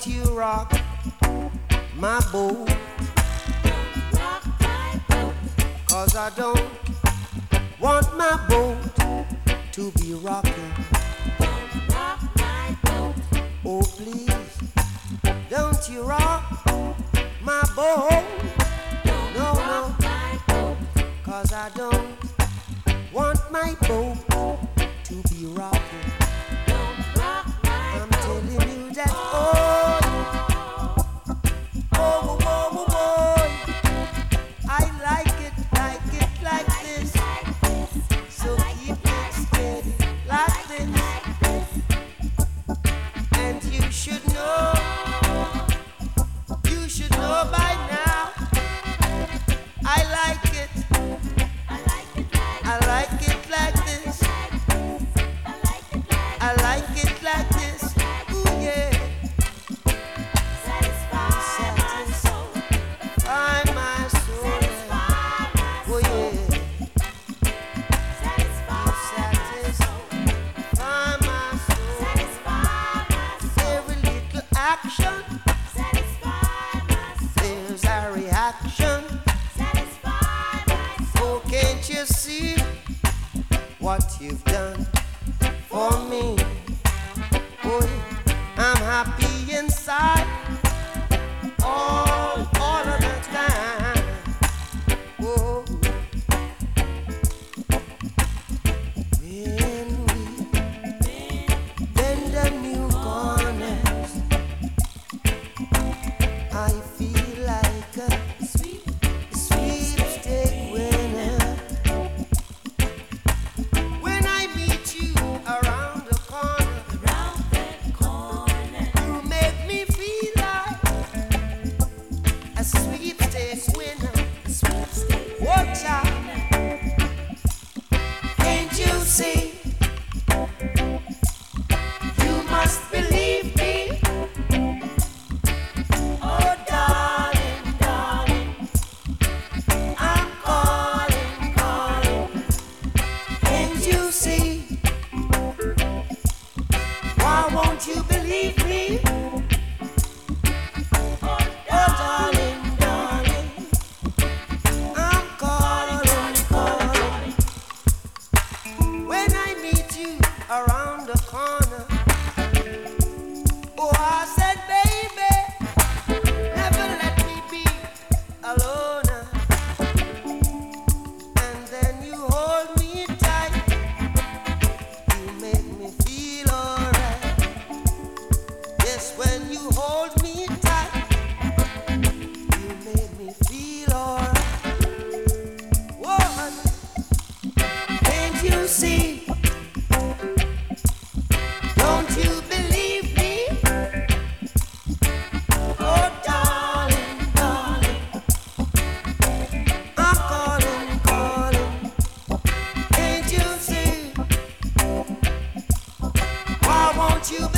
Don't you rock my boat, rock my boat. 'cause I don't want my boat to be rocking. Don't rock my boat. Oh please, don't you rock my boat. Don't No, rock no, my boat. 'cause I don't want my boat to be rocking. Don't rock my I'm boat. telling you that, oh, oh, oh, oh, oh, I like it like this. So keep it steady like this. And you should know by now. I like it like this. I like it like this. Ooh yeah. Satisfy my soul. Find my soul. Satisfy my Oh soul. yeah. Satisfy my soul. Find my soul. Satisfy my soul. Every little action, Satisfy my soul. there's a reaction. Satisfy my soul. Oh, can't you see what you've done for me? Oh, yeah. I'm happy inside all of the time. Oh, when we bend the new corners, I feel like a sweepstake winner. When I meet you around the corner, Around that corner. you make me feel like a sweepstake winner. Watch out, can't you see? You must believe me. Oh, darling, darling, I'm calling. Can't you see? Why won't you believe me? Oh, darling, darling, I'm calling. When I meet you around the corner, oh, I said, baby, never let me be alone. And then you hold me tight, you make me feel alright. Yes, when you hold me tight, you make me feel alright. Woman, can't you see? Don't you believe me? Oh, darling, darling, I'm calling. Can't you see? Why won't you